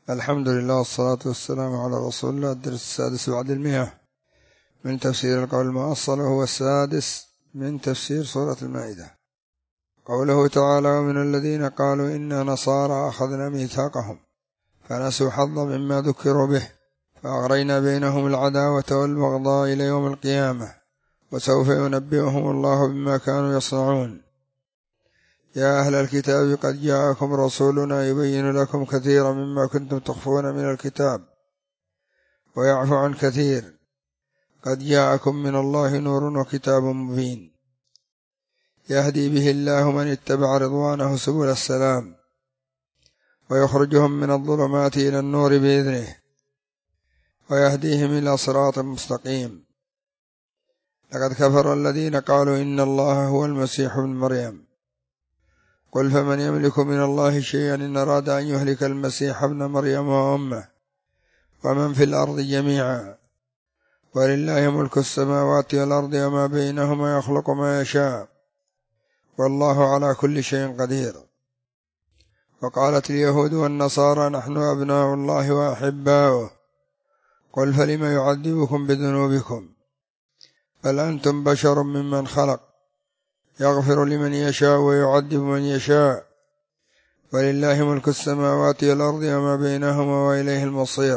الحمد لله والصلاة والسلام على رسول الله. الدرس السادس بعد 100 من تفسير القول المؤصل، وهو السادس من تفسير سورة المائدة. قوله تعالى: ومن الذين قالوا إنا نصارى أخذنا ميثاقهم فنسوا حظا مما ذكروا به فأغرينا بينهم العداوة والبغضاء إلى يوم القيامة وسوف ينبئهم الله بما كانوا يصنعون. يا أهل الكتاب قد جاءكم رسولنا يبين لكم كثيرا مما كنتم تخفون من الكتاب ويعفو عن كثير. قد جاءكم من الله نور وكتاب مبين يهدي به الله من اتبع رضوانه سبل السلام ويخرجهم من الظلمات إلى النور بإذنه ويهديهم إلى صراط مستقيم. لقد كفر الذين قالوا إن الله هو المسيح ابن مريم قل فمن يملك من الله شيئا إن أراد أن يهلك المسيح ابن مريم وأمه ومن في الأرض جميعا ولله ملك السماوات والأرض وما بينهما يخلق ما يشاء والله على كل شيء قدير. وقالت اليهود والنصارى نحن أبناء الله وأحباؤه قل فلم يعذبكم بذنوبكم بل أنتم بشر ممن خلق يغفر لمن يشاء ويعذب من يشاء ولله ملك السماوات والأرض وما بينهما وإليه المصير.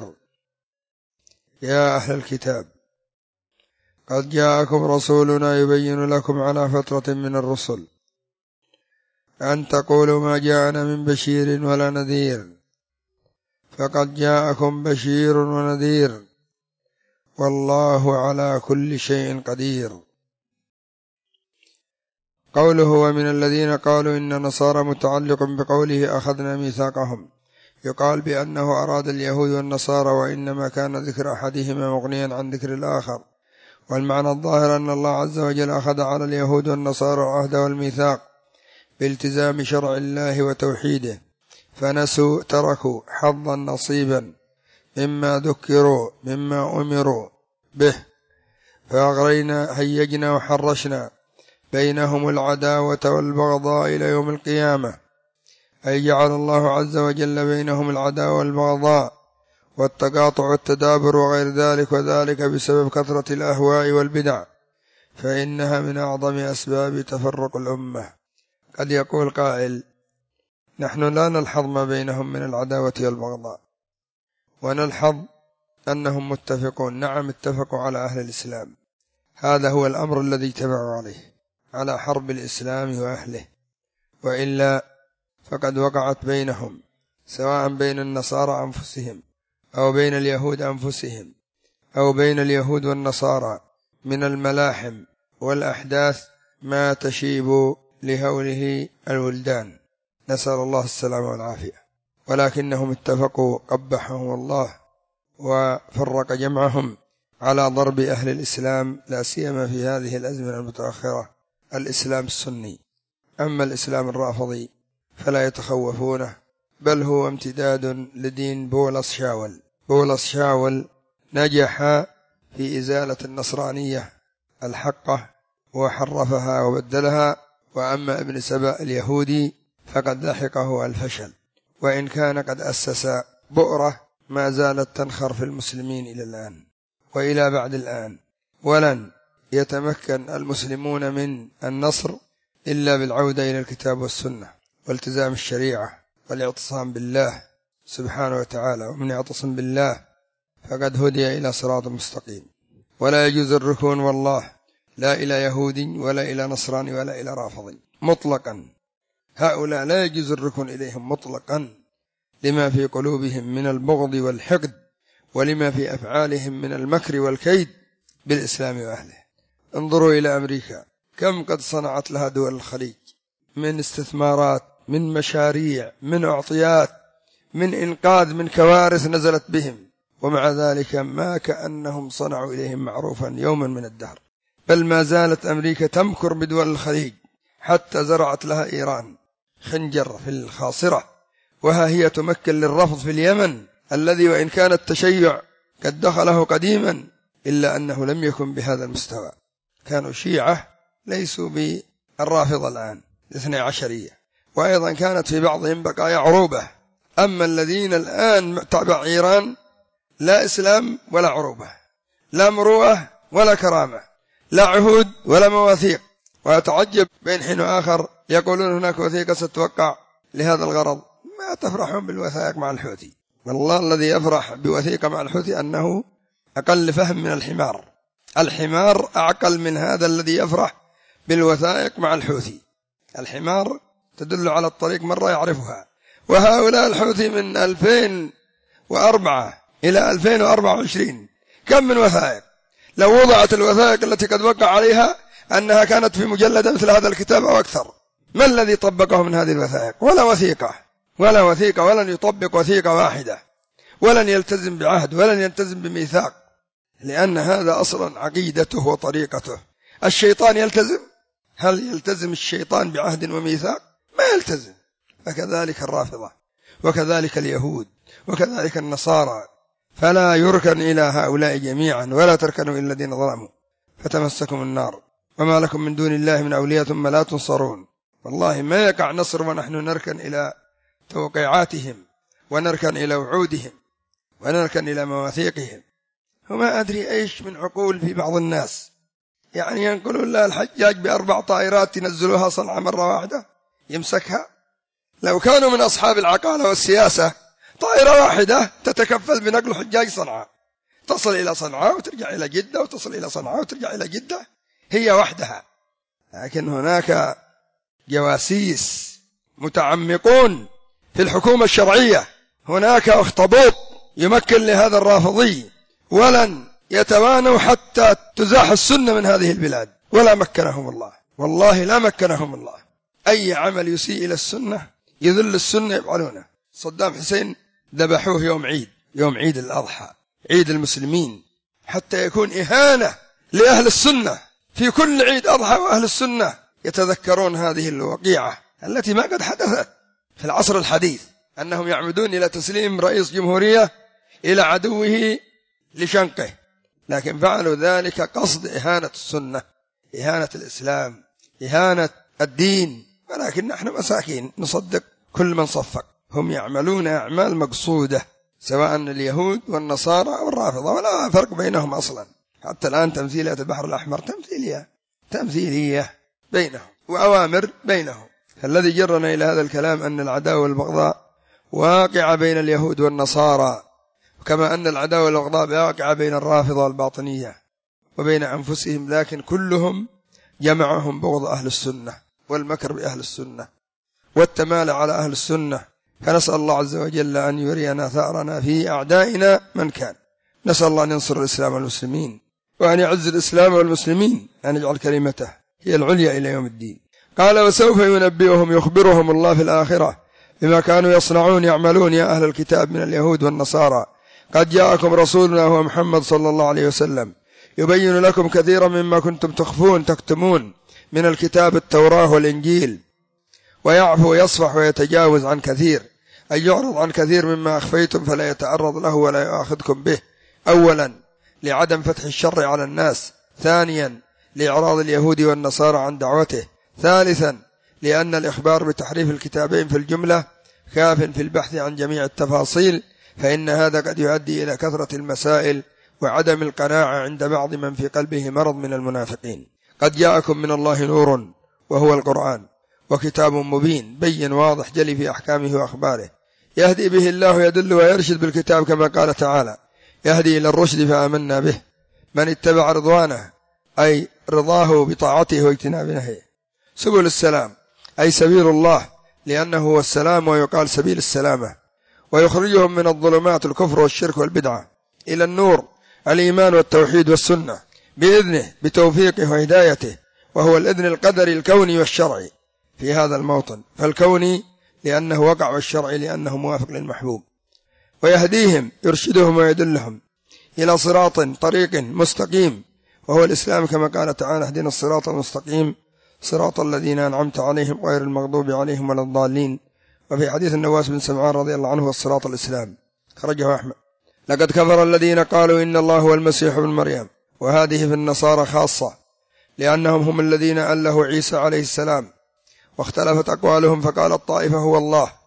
يا أهل الكتاب قد جاءكم رسولنا يبين لكم على فترة من الرسل أن تقولوا ما جاءنا من بشير ولا نذير فقد جاءكم بشير ونذير والله على كل شيء قدير. قوله ومن الذين قالوا إن نصارى متعلق بقوله أخذنا ميثاقهم، يقال بأنه أراد اليهود والنصارى وإنما كان ذكر أحدهما مغنيا عن ذكر الآخر، والمعنى الظاهر أن الله عز وجل أخذ على اليهود والنصارى العهد والميثاق بالتزام شرع الله وتوحيده فنسوا تركوا حظا نصيبا مما ذكروا مما أمروا به فأغرينا هيجنا وحرشنا بينهم العداوة والبغضاء إلى يوم القيامة، أي جعل الله عز وجل بينهم العداوة والبغضاء والتقاطع والتدابر وغير ذلك، وذلك بسبب كثرة الأهواء والبدع فإنها من أعظم أسباب تفرق الأمة. قد يقول قائل نحن لا نلحظ ما بينهم من العداوة والبغضاء ونلحظ أنهم متفقون. نعم اتفقوا على أهل الإسلام، هذا هو الأمر الذي اجتمعوا عليه على حرب الإسلام وأهله، وإلا فقد وقعت بينهم سواء بين النصارى أنفسهم أو بين اليهود أنفسهم أو بين اليهود والنصارى من الملاحم والأحداث ما تشيب لهوله الولدان، نسأل الله السلامة والعافية. ولكنهم اتفقوا قبحهم الله وفرق جمعهم على ضرب أهل الإسلام، لا سيما في هذه الأزمنة المتأخرة الإسلام السني. أما الإسلام الرافضي فلا يتخوفونه، بل هو امتداد لدين بولس شاول. بولس شاول نجح في إزالة النصرانية الحقة وحرفها وبدلها، وأما ابن سبأ اليهودي فقد لحقه الفشل، وإن كان قد أسس بؤرة ما زالت تنخر في المسلمين إلى الآن وإلى بعد الآن، ولن يتمكن المسلمون من النصر إلا بالعودة إلى الكتاب والسنة والتزام الشريعة والاعتصام بالله سبحانه وتعالى، ومن يعتصم بالله فقد هدي إلى صراط مستقيم. ولا يجوز الركون والله لا إلى يهودي ولا إلى نصراني ولا إلى رافضي مطلقا، هؤلاء لا يجوز الركون إليهم مطلقا لما في قلوبهم من البغض والحقد ولما في أفعالهم من المكر والكيد بالإسلام وأهله. انظروا إلى أمريكا كم قد صنعت لها دول الخليج من استثمارات، من مشاريع، من أعطيات، من إنقاذ من كوارث نزلت بهم، ومع ذلك ما كأنهم صنعوا إليهم معروفا يوما من الدهر، بل ما زالت أمريكا تمكر بدول الخليج حتى زرعت لها إيران خنجر في الخاصرة، وها هي تمكن للرفض في اليمن الذي وإن كان التشيع قد دخله قديما إلا أنه لم يكن بهذا المستوى، كانوا شيعة ليسوا بالرافضة الآن 12، وأيضا كانت في بعضهم بقايا عروبة أما الذين الآن تبع إيران لا إسلام ولا عروبة، لا مروءة ولا كرامة، لا عهود ولا مواثيق. وأتعجب بين حين آخر يقولون هناك وثيقة ستوقع لهذا الغرض. ما تفرحون بالوثائق مع الحوثي؟ والله الذي يفرح بوثيقة مع الحوثي أنه أقل فهم من الحمار. الحمار أعقل من هذا الذي يفرح بالوثائق مع الحوثي. الحمار تدل على الطريق مرة يعرفها. وهؤلاء الحوثي من 2004 إلى 2024 كم من وثائق؟ لو وضعت الوثائق التي قد وقع عليها أنها كانت في مجلد مثل هذا الكتاب أو أكثر، ما الذي طبقه من هذه الوثائق؟ ولا وثيقة، ولن يطبق وثيقة واحدة، ولن يلتزم بعهد، ولن يلتزم بميثاق، لأن هذا أصلا عقيدته وطريقته. الشيطان يلتزم؟ هل يلتزم الشيطان بعهد وميثاق؟ ما يلتزم. فكذلك الرافضة، وكذلك اليهود، وكذلك النصارى. فلا يركن إلى هؤلاء جميعا، ولا تركنوا إلى الذين ظلموا فتمسكم النار وما لكم من دون الله من أولياء ثم لا تنصرون. والله ما يقع نصر ونحن نركن إلى توقيعاتهم، ونركن إلى وعودهم، ونركن إلى مواثيقهم. وما أدري إيش من عقول في بعض الناس، يعني ينقلون له الحجاج ب4 طائرات ينزلوها صنعاء مرة واحدة يمسكها. لو كانوا من أصحاب العقالة والسياسة طائرة واحدة تتكفل بنقل حجاج صنعاء، تصل إلى صنعاء وترجع إلى جدة، وتصل إلى صنعاء وترجع إلى جدة، هي وحدها. لكن هناك جواسيس متعمقون في الحكومة الشرعية، هناك أخطبوط يمكن لهذا الرافضي، ولن يتوانوا حتى تزاح السنة من هذه البلاد، ولا مكنهم الله. والله لا مكنهم الله. أي عمل يسيء إلى السنة يذل السنة يفعلونه. صدام حسين ذبحوه يوم عيد الأضحى، عيد المسلمين، حتى يكون إهانة لأهل السنة. في كل عيد أضحى وأهل السنة يتذكرون هذه الوقيعة التي ما قد حدثت في العصر الحديث، أنهم يعمدون إلى تسليم رئيس جمهورية إلى عدوه لشنقه، لكن فعلوا ذلك قصد إهانة السنة، إهانة الإسلام، إهانة الدين. ولكن نحن مساكين نصدق كل من صفق. هم يعملون أعمال مقصودة، سواء اليهود والنصارى أو الرافضة، ولا فرق بينهم أصلا. حتى الآن تمثيلية البحر الأحمر تمثيلية بينهم، وأوامر بينهم. فالذي جرنا إلى هذا الكلام أن العداوة والبغضاء واقعة بين اليهود والنصارى، كما أن العداوة والبغضاء واقعة بين الرافضة والباطنية وبين أنفسهم، لكن كلهم جمعهم بغض أهل السنة والمكر بأهل السنة والتمال على أهل السنة. فنسأل الله عز وجل أن يرينا ثأرنا في أعدائنا من كان. نسأل الله أن ينصر الإسلام والمسلمين، وأن يعز الإسلام والمسلمين، أن يجعل كلمته هي العليا إلى يوم الدين. قال وسوف ينبئهم، يخبرهم الله في الآخرة بما كانوا يصنعون يعملون يا أهل الكتاب من اليهود والنصارى. قد جاءكم رسولنا هو محمد صلى الله عليه وسلم يبين لكم كثيرا مما كنتم تكتمون من الكتاب التوراة والإنجيل، ويعفو ويصفح ويتجاوز عن كثير، أي يعرض عن كثير مما أخفيتم فلا يتعرض له ولا يؤاخذكم به. أولا لعدم فتح الشر على الناس، ثانيا لإعراض اليهود والنصارى عن دعوته، ثالثا لأن الإخبار بتحريف الكتابين في الجملة كاف في البحث عن جميع التفاصيل، فإن هذا قد يؤدي إلى كثرة المسائل وعدم القناعة عند بعض من في قلبه مرض من المنافقين. قد جاءكم من الله نور وهو القرآن، وكتاب مبين بين واضح جلي في أحكامه وأخباره، يهدي به الله يدل ويرشد بالكتاب، كما قال تعالى يهدي إلى الرشد فآمنا به. من اتبع رضوانه أي رضاه بطاعته واجتناب نهيه. سبل السلام أي سبيل الله، لأنه هو السلام، ويقال سبيل السلامة. ويخرجهم من الظلمات الكفر والشرك والبدعة إلى النور الإيمان والتوحيد والسنة بإذنه بتوفيقه وهدايته، وهو الإذن القدري الكوني والشرعي في هذا الموطن، فالكوني لأنه وقع، والشرعي لأنه موافق للمحبوب. ويهديهم يرشدهم ويدلهم إلى صراط طريق مستقيم، وهو الإسلام، كما قال تعالى اهدنا الصراط المستقيم صراط الذين أنعمت عليهم غير المغضوب عليهم ولا الضالين. وفي حديث النواس بن سمعان رضي الله عنه والصراط الإسلام، خرجه أحمد. لقد كفر الذين قالوا إن الله هو المسيح ابن مريم، وهذه في النصارى خاصة، لأنهم هم الذين أله عيسى عليه السلام، واختلفت أقوالهم، فقال الطائفة هو الله،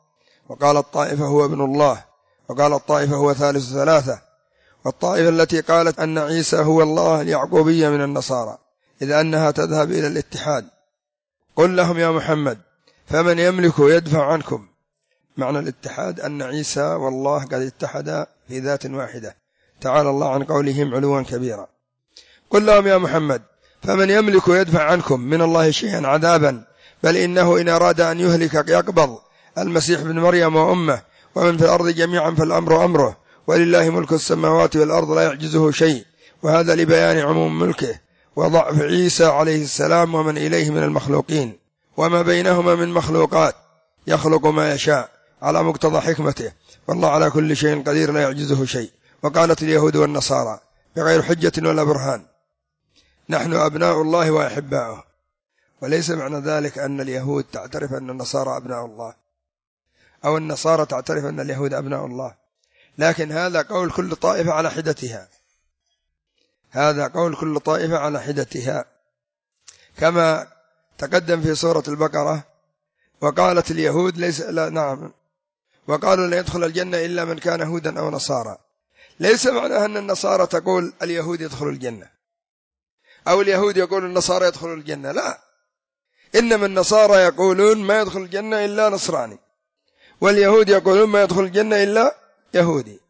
وقال الطائفة هو ابن الله، وقال الطائفة هو ثالث ثلاثة. والطائفة التي قالت أن عيسى هو الله اليعقوبية من النصارى، إذ أنها تذهب إلى الاتحاد. قل لهم يا محمد فمن يملك يدفع عنكم. معنى الاتحاد أن عيسى والله قد اتحدا في ذات واحدة، تعالى الله عن قولهم علوا كبيرا. قل لهم يا محمد فمن يملك يدفع عنكم من الله شيئا عذابا، بل إنه إن أراد أن يهلك يقبض المسيح بن مريم وأمه ومن في الأرض جميعا فالأمر أمره، ولله ملك السماوات والأرض لا يعجزه شيء. وهذا لبيان عموم ملكه وضعف عيسى عليه السلام ومن إليه من المخلوقين، وما بينهما من مخلوقات، يخلق ما يشاء على مقتضى حكمته، والله على كل شيء قدير لا يعجزه شيء. وقالت اليهود والنصارى بغير حجة ولا برهان نحن أبناء الله وأحباؤه. وليس معنى ذلك أن اليهود تعترف أن النصارى أبناء الله، أو النصارى تعترف أن اليهود أبناء الله، لكن هذا قول كل طائفة على حدتها، هذا قول كل طائفة على حدتها، كما تقدم في سورة البقرة. وقالت اليهود نعم، وقالوا لا يدخل الجنة إلا من كان هودا أو نصارى. ليس معنى أن النصارى تقول اليهود يدخل الجنة، أو اليهود يقول النصارى يدخل الجنة، لا، إنما النصارى يقولون ما يدخل الجنة إلا نصراني، واليهود يقولون ما يدخل الجنة إلا يهودي.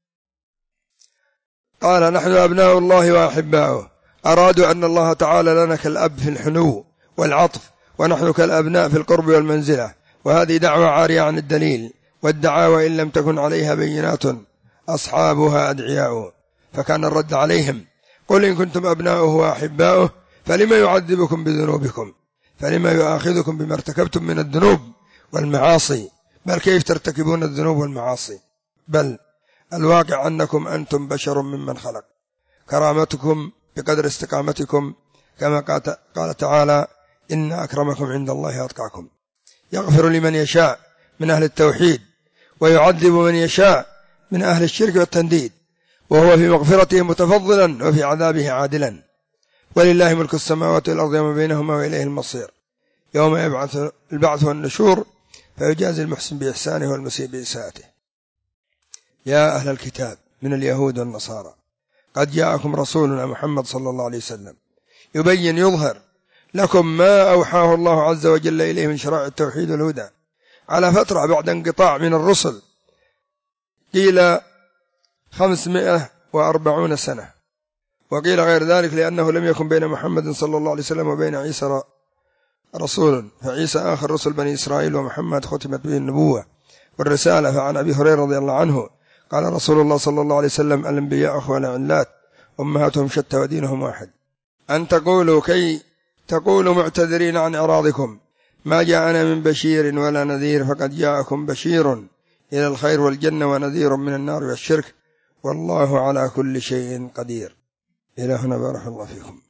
قال نحن أبناء الله وأحباؤه، أرادوا أن الله تعالى لنا كالأب في الحنو والعطف، ونحن كالأبناء في القرب والمنزلة. وهذه دعوة عارية عن الدليل، والدعاوى إن لم تكن عليها بينات أصحابها أدعياء. فكان الرد عليهم قل إن كنتم أبناؤه وأحباؤه فلما يعذبكم بذنوبكم، فلما يؤاخذكم بما ارتكبتم من الذنوب والمعاصي، بل كيف ترتكبون الذنوب والمعاصي؟ بل الواقع أنكم أنتم بشر ممن خلق، كرامتكم بقدر استقامتكم، كما قال تعالى إن أكرمكم عند الله أتقاكم. يغفر لمن يشاء من أهل التوحيد، ويعذب من يشاء من أهل الشرك والتنديد، وهو في مغفرته متفضلا وفي عذابه عادلا. ولله ملك السماوات والأرض وما بينهما وإليه المصير. يوم يبعث البعث والنشور فيجازي المحسن بإحسانه والمسيء بإساءته. يا أهل الكتاب من اليهود والنصارى قد جاءكم رسولنا محمد صلى الله عليه وسلم يبين يظهر لكم ما أوحاه الله عز وجل إليه من شرائع التوحيد والهدى على فترة بعد انقطاع من الرسل، قيل 540 سنة، وقيل غير ذلك لأنه لم يكن بين محمد صلى الله عليه وسلم وبين عيسى رسول، فعيسى آخر رسل بني إسرائيل، ومحمد ختمت به النبوة والرسالة. فعن أبي هريرة رضي الله عنه قال رسول الله صلى الله عليه وسلم الأنبياء أخوان علات أمهاتهم شتى ودينهم واحد. أن تقولوا كي تقولوا معتذرين عن إعراضكم ما جاءنا من بشير ولا نذير، فقد جاءكم بشير إلى الخير والجنة ونذير من النار والشرك، والله على كل شيء قدير. إلى هنا بارك الله فيكم.